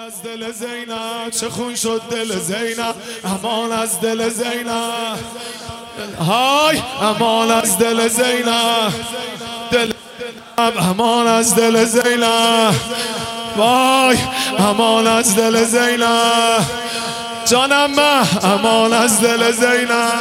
از دل زینب، چه خون شد دل زینب، امان از دل زینب، های امان از دل زینب، دل امان از دل زینب، وای امان از دل زینب، جانم من امان از دل زینب،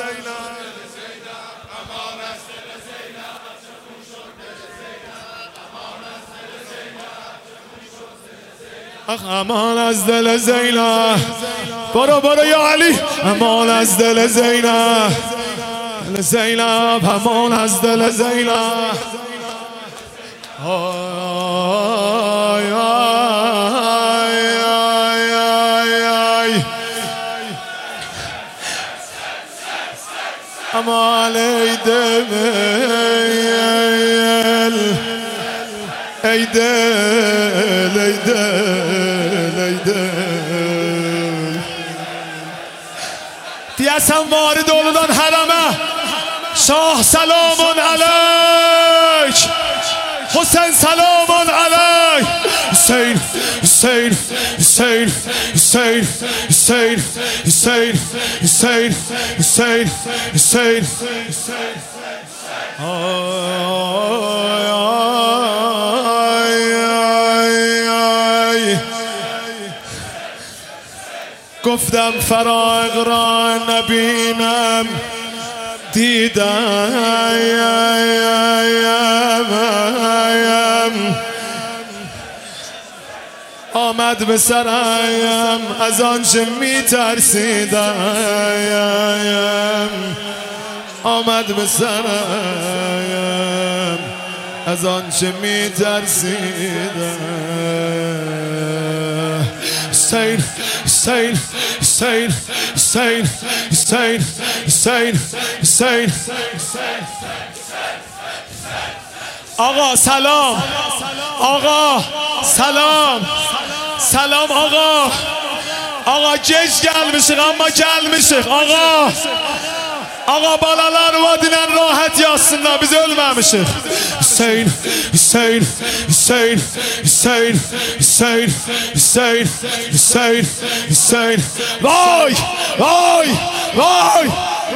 امان از دل زینب، برو برو یا علی، امان از دل زینب، دل زینب امان از دل زینب، آی آی آی آی امان ای دل ای دل ای دل ای دل دیاسم وارد اولادان حرمه شاه سلام علیک حسین سلام علیک حسین حسین حسین حسین حسین حسین حسین حسین حسین گفتم فراق را نبینم دیدم آمد به سرایم از آنچه می ترسیدم آمد به سرایم از آنچه می ترسیدم حسین حسین حسین حسین حسین حسین حسین آقا سلام آقا سلام سلام آقا آقا گش گل میشه اما گل میشه آقا balalar vadinen rahat yazsınlar biz ölmemişiz. Hüseyin Hüseyin Hüseyin Hüseyin Hüseyin Hüseyin Hüseyin Hüseyin vay vay vay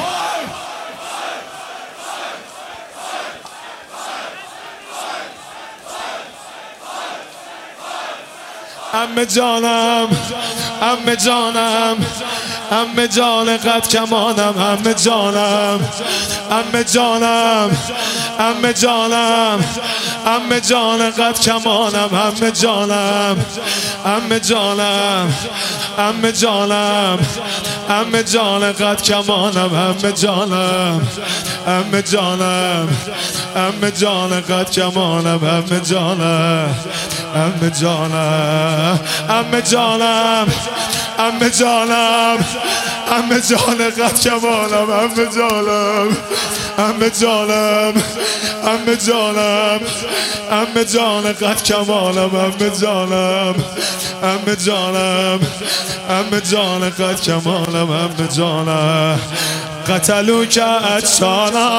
Amme canım, amme canım, amme canı qad kamanım, amme canım, amme canım, amme canım, amme canı qad kamanım, amme canım, amme canım, amme canım, amme canı qad kamanım, amme canım, amme canım, amme canı qad kamanım, amme canım, amme canım. Amme canım, amme canım, amme canı qad kamanım, amme canım, amme canım, amme canım, amme canı qad kamanım, amme canım, amme canım, amme canı qad kamanım, amme canım. قتلوك أجسانا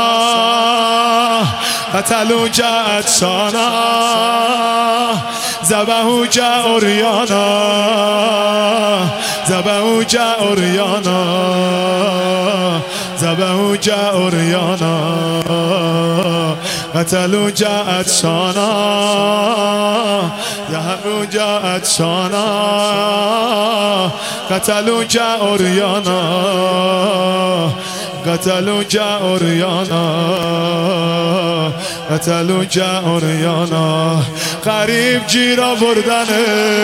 قتلوك أجسانا ذبحوك عريانا ذبحوك عريانا ذبحوك عريانا قتلوك أجسانا ذبحوك أجسانا قتلوك عريانا قتلوك عريانا قتلوك عريانا غریب گیر آوردنه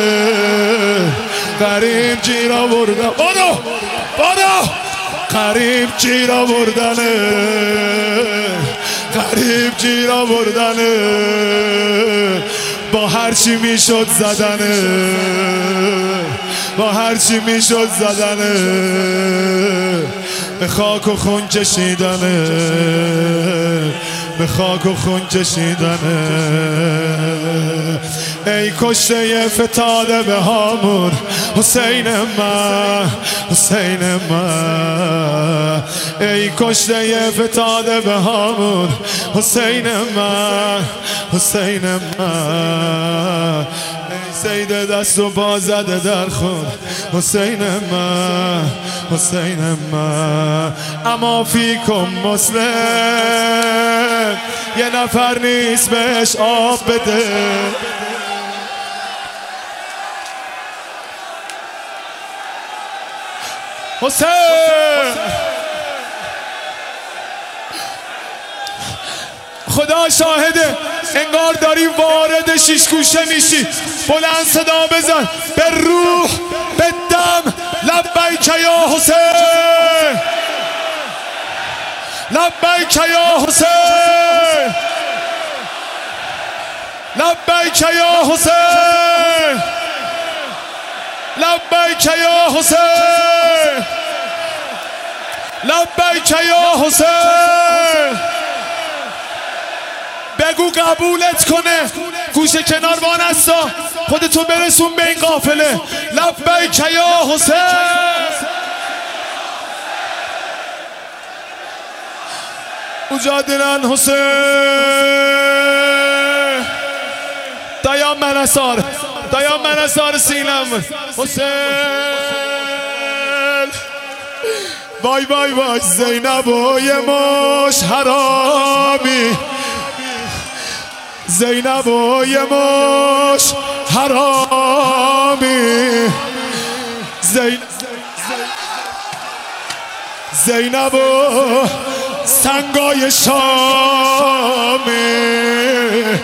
غریب گیر آوردن برو برو غریب گیر آوردنه غریب گیر آوردنه با هر چی میشد زدنه با هر چی میشد زدنه به خاک و خون کشیدنه به خاک و خون کشیدنه ای کشته فتاده به هامون حسین من حسین من ای کشته فتاده به هامون حسین من حسین من سید دست و پا زده در خون حسین من حسین من اما فیکم مسلم یه نفر نیست بهش آب بده حسین خدا شاهده انگار داری وارد شیش گوشه میشی بلند صدا بزن به روح به دم لبیک یا حسین لبیک یا حسین لبیک یا حسین لبیک یا حسین لبیک یا حسین بگو قبولت کنه گوشه کنار وانستا خودتو برسون به این قافله لبیک یا حسین مجادلا حسین دایان منصار سینم حسین وای وای وای زینب و یه مش حرامی زینب و یه مش حرامی زینب و سنگای شامی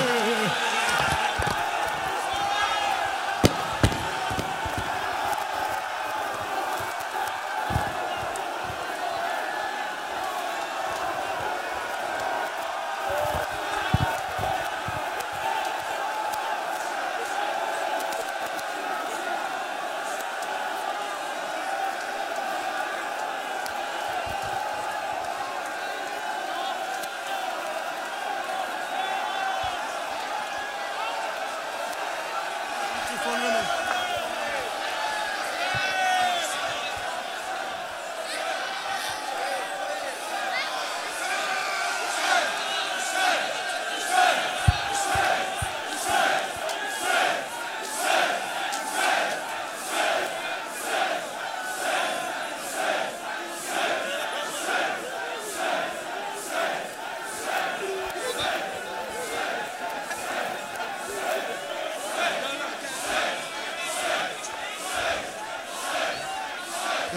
چه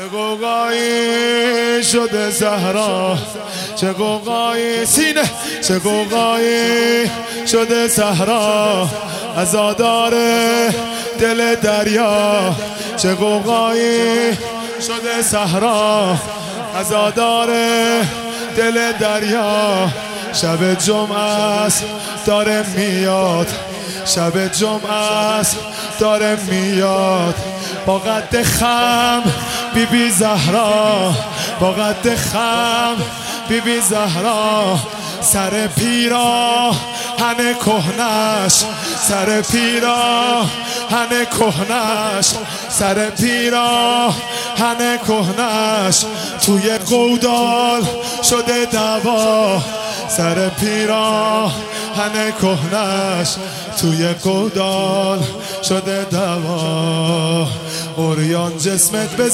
قوقایی شده زهرا چه قوقایی سینه چه قوقایی شده زهرا عزادار دل دریا چه قوقایی شده صحرا عزادار دل دریا شب جمعه است داره میاد شب جمعه است داره میاد با قد خم بی بی زهرا با قد خم بی بی زهرا سر پیرا هنه کهنش سر پیرا هنه کهنش سر پیرا هنه کهنش توی قودال شده دوا سر پیرا هنه کهنش توی قودال شده دوا اوریان جسمت به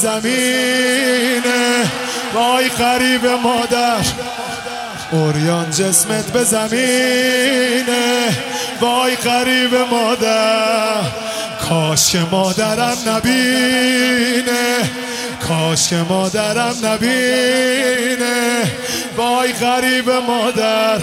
زمینه وای غریب مادر اوریان جسمت به زمینه وای غریب مادر کاش که مادرم نبینه کاش که مادرم نبینه وای غریب مادر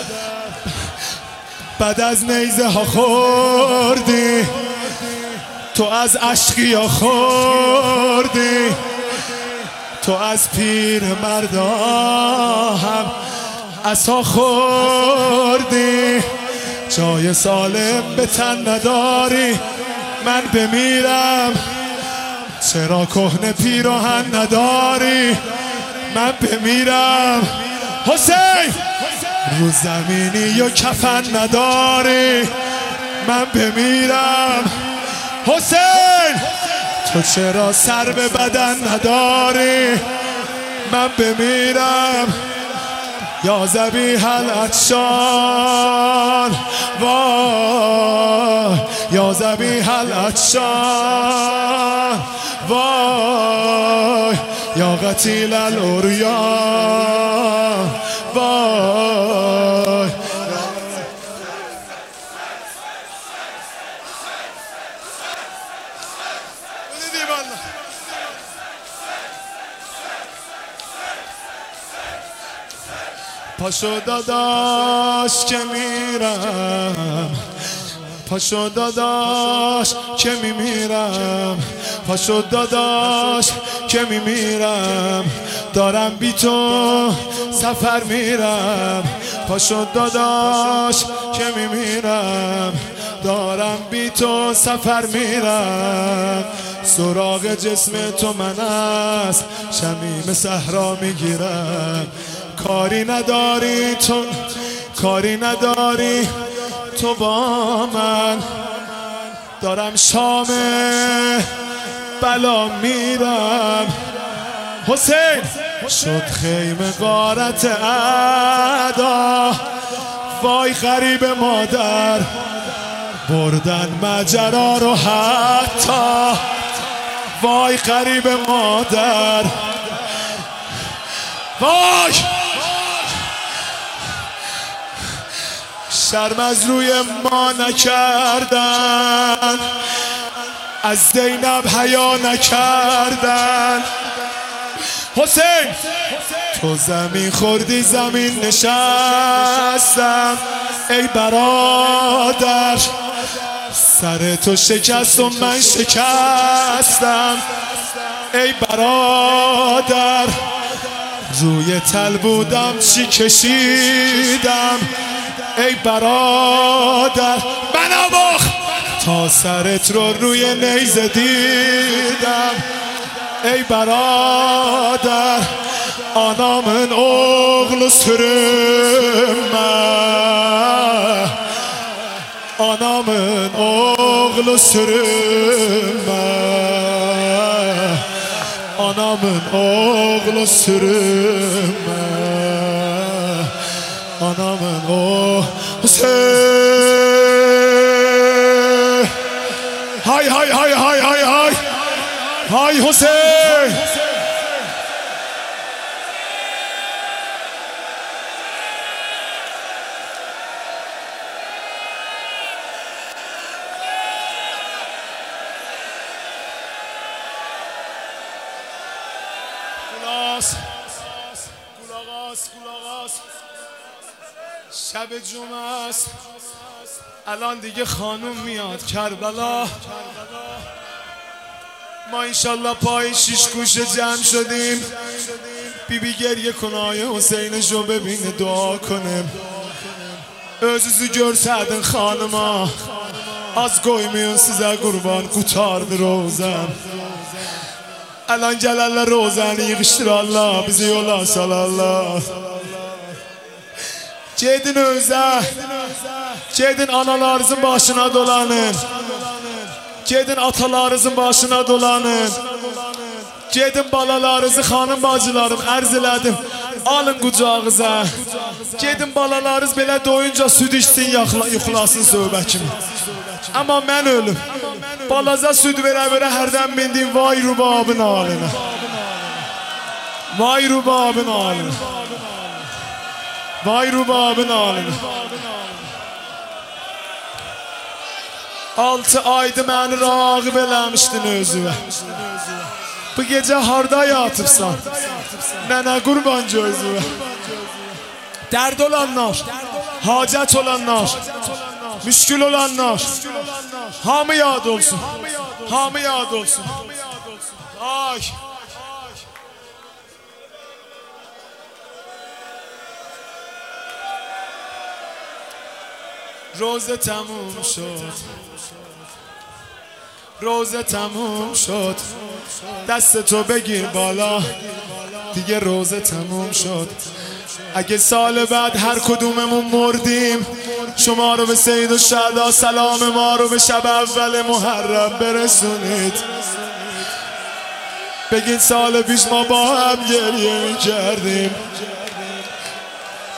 بعد از نیزه ها خوردی تو از عشقی ها خوردی تو از پیر مردا هم عصا خوردی جای سالم به تن نداری من بمیرم چرا کهنه پیراهن نداری من بمیرم حسین رو زمینی یا کفن نداری من بمیرم حسین تو چرا سر به بدن نداری من بمیرم یا ذبیح العطشان وای یا ذبیح العطشان وای یا قتیل العریان وای پاشو داداش که میرم پاشو داداش که میمیرم پاشو داداش که میمیرم دارم بی تو سفر میرم پاشو داداش که میمیرم دارم بی تو سفر میرم سراغ جسم تو من است شمیم صحرا میگیرم کاری نداری تو کاری نداری تو با من دارم شام بلا میرم حسین شد خیمه غارت اعدا وای غریب مادر بردن ماجرا رو حتی وای غریب مادر وای شرم از روی ما نکردن از زینب حیا نکردن حسین تو زمین خوردی زمین نشستم ای برادر سر تو شکست و من شکستم ای برادر روی تل بودم چی کشیدم ای برادر بنابخ تا سرت رو روی نیزه دیدم ای برادر anamın oğlu sürünme anamın oğlu sürünme anamın oğlu sürünme anamın oğlu Hüseyin hay hay hay hay hay hay hay Hüseyin گولاغاس شب جمعه است الان دیگه خانوم میاد کربلا ما انشالله پای شیش گوشه جمع شدیم بیبی گریه کنه آیه حسینشو ببینه دعا کنه özünüzü görsədin xanıma az qoymayın sizə qurban qutardı rozəm Alan gələrlər rozəni yığışdırarlar bizi yola salarlar Gedin özə gedin analarınızın başına dolanın Gedin atalarınızın başına dolanın Gedin balalarınızı xanım bacılarım ərz elədim Alın qucağınıza Gedin balalarınız belə doyunca süd içsin yuxulasın söhbə kimi Amma mən ölüm Balaza süd verə-verə hərdən bindim Vay rubabın haline Vay rubabın haline Vay rubabın haline 6 aydı məni rağib eləmişdin özüvə Bu gecə harda yatıbsan Nənə qurban gözüvə Dərd olanlar Hacət olanlar Müşkül olanlar Hamı yad olsun Hamı yad olsun Ay روزه تموم شد روزه تموم شد دست تو بگیر بالا دیگه روزه تموم شد اگه سال بعد هر کدوممون مردیم شما رو به سید الشهدا سلام ما رو به شب اول محرم برسونید بگید سال پیش ما با هم گریه می‌کردیم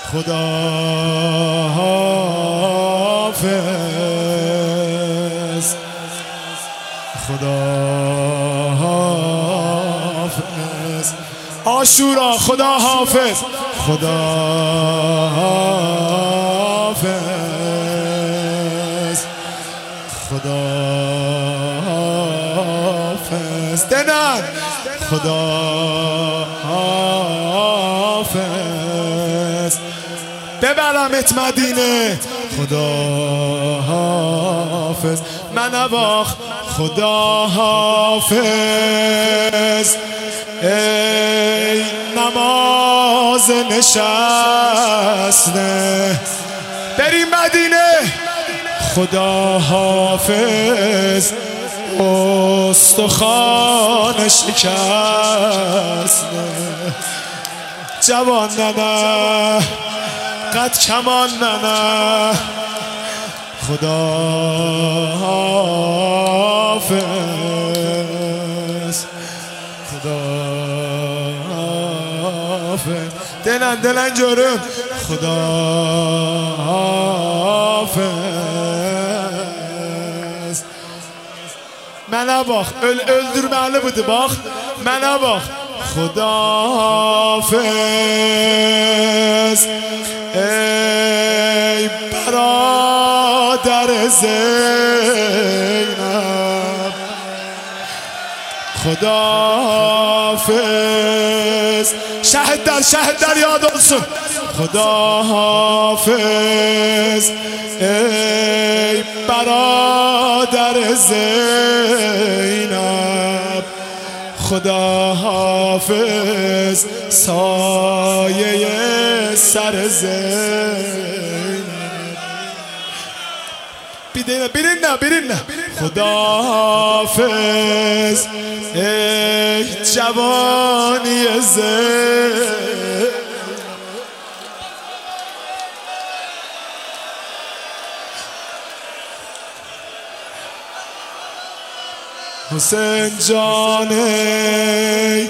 خدا حافظ خدا حافظ. عاشورا خدا حافظ. خدا حافظ. خدا حافظ. دنن خدا حافظ. ببرمت مدینه. خدا حافظ. منواخ خدا حافظ. ای نماز نشسته بریم مدینه. خدا حافظ. استخوان شکسته جوان نه قد کمان نه. خدا حافظ. خدا حافظ. دلن جورم. خدا حافظ. Mənə bax, öldürməli budur bax. Mənə bax. خدا حافظ. ای برادر زینب. خدا حافظ. شهد در یاد olsun. خدا حافظ. ای برادر زینب. خدا حافظ. سایه سر زینب. بیرین نه. خدا حافظ. ای جوانی زینب. حسین جان ای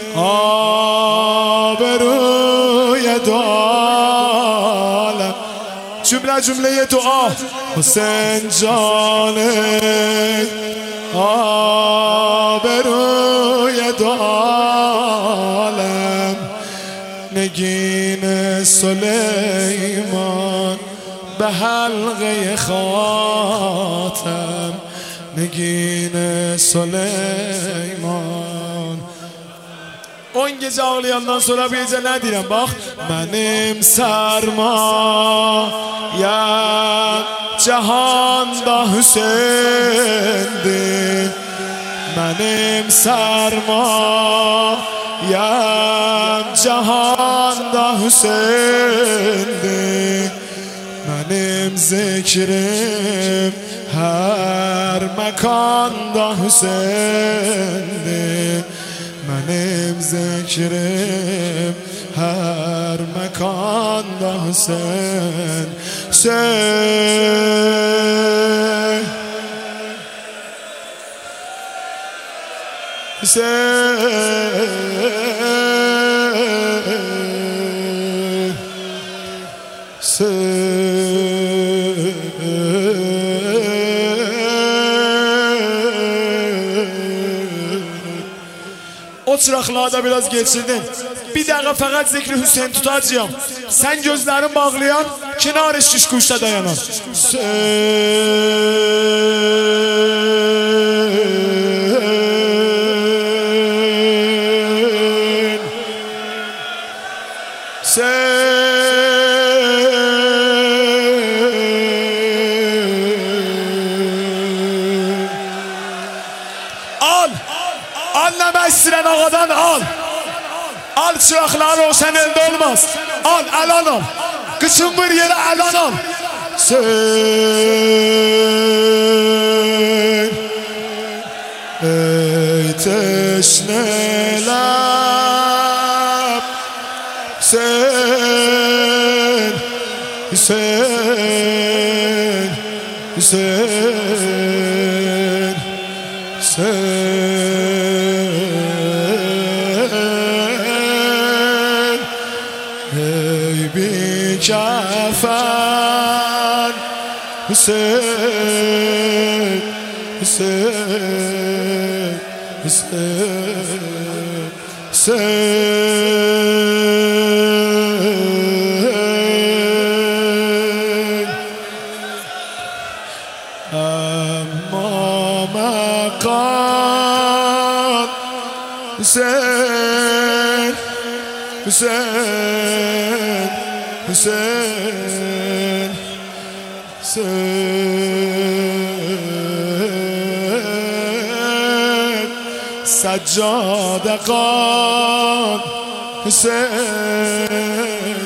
آبروی دو عالم. جمله دعا. حسین جان ای آبروی دو عالم. نگین سلیمان به حلقه خاتم. Negine Süleyman. 10 gece ağlayandan sonra bir gece ne diyeyim bak. Benim sermayem cihanda Hüseyin'dir. Benim sermayem cihanda Hüseyin'dir. Benim zikrim her mekanda Hüseyin'dir. Benim zikrim her mekanda Hüseyin. Hüseyin. O çıraklarda biraz geçirdin. Bir dakika fakat zikri Hüseyin tutacağım. Sen gözlerin bağlayan, kenar şiş kuşta dayanan. Anneme istiren ağadan al. Al çıraklar roşen elde olmaz. Al, alan al. Kışın bir yere alan al. Sen ey teşneler. Sen Hüseyin, Hüseyin, Hüseyin. Ey bir kefen Hüseyin, Hüseyin. حسین حسین اما مقام حسین حسین حسین حسین سجاده قام حسین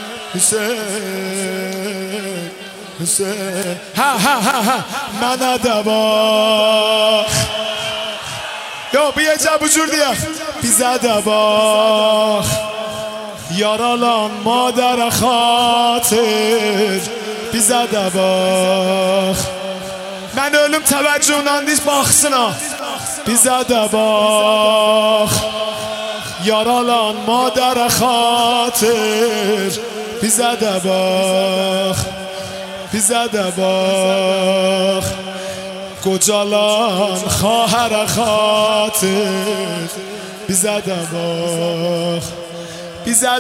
حسین حسین ها ها ها ها من دباخ یا بیا جب جور دیا بیزا دباخ یارالان مادر خاطر بیزا دباخ من ölüm توجهونان دیش باخسنا بیزا دباخ یارالان مادر خاطر بیزا دباخ بیزا دباخ گجالان خواهر خاطر بیزا دباخ بیزا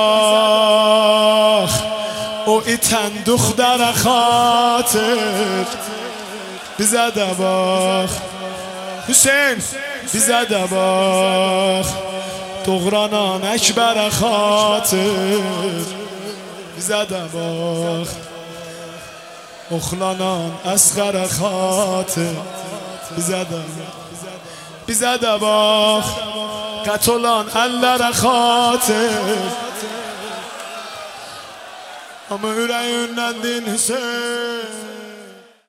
دباخ او ایتن دختر خاطر بیزا دباخ حسین بیزا دباخ دغرانان اکبر خاطر بیزا دباخ اخلانان اصغر خاطر بیزا دباخ بیزا دباخ قتلان اللر خاطر ama yüreğinden din Hüseyin